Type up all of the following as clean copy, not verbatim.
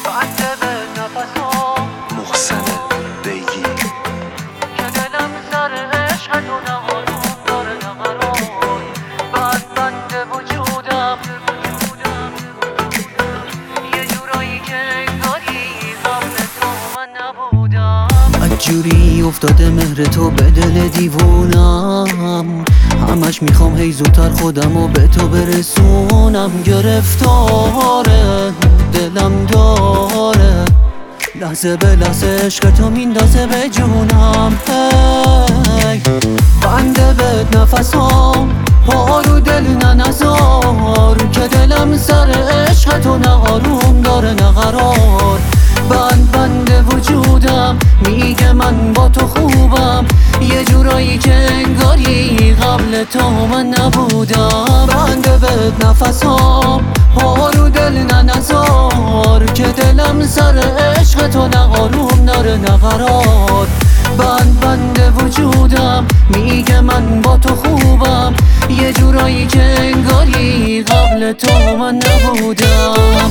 بنده به نفسام محسن بیگی که دلم سر عشق تو نه آروم داره نه قرار. بنده وجودم یه جورایی که انگاری قبل تو من نبودم. جوری افتاده مهر تو به دل دیوونم، همش میخوام هی زودتر خودمو به تو برسونم. گرفتاره دلم داره، لحظه به لحظه عشق تو میندازه به جونم. هی بنده به نفسام، پا رو دل نزار که دلم سر عشق تو نه آروم داره نه قرار. بنده وجودم میگه من با تو خوبم، یه جورایی که انگاری قبل تو من نبودم. بنده به نفسام، پا رو دل نزار که دلم سر عشق تو نه آروم داره نه قرار. بنده وجودم میگه من با تو خوبم، یه جورایی که انگاری قبل تو من نبودم.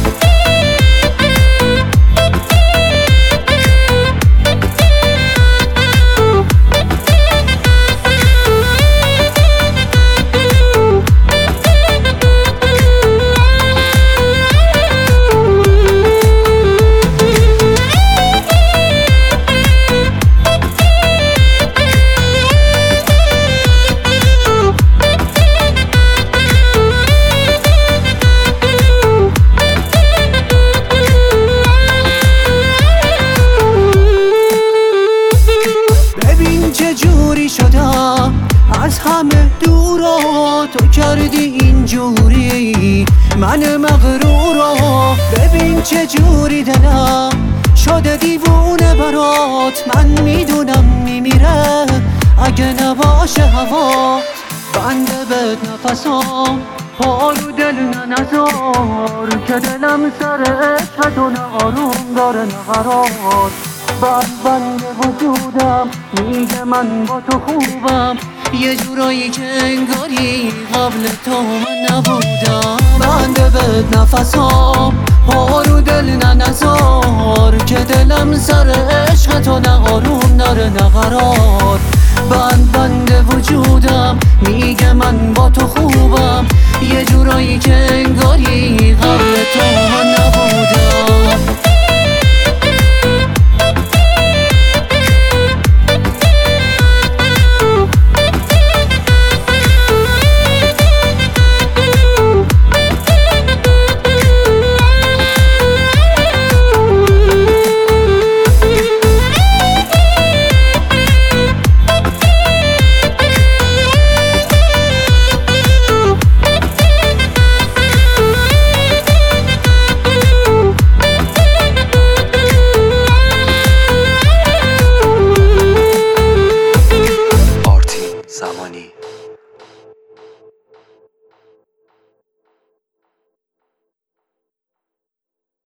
چه جوری شدم از همه دورا، تو کردی اینجوری من مغرورا. ببین چه جوری دلم شده دیوونه برات، من میدونم میمیره اگه نباشه هوا. بنده به نفسام، پا رو دل نزار که دلم سر عشق تو نه آروم داره نه قرار. بنده وجودم میگه من با تو خوبم، یه جورایی که انگاری قبل تو من نبودم. بنده به نفسام، پا رو دل نزار که دلم سر عشق تو نه آروم داره نه قرار. بنده وجودم میگه من با تو خوبم، یه جورایی که انگاری قبل تو من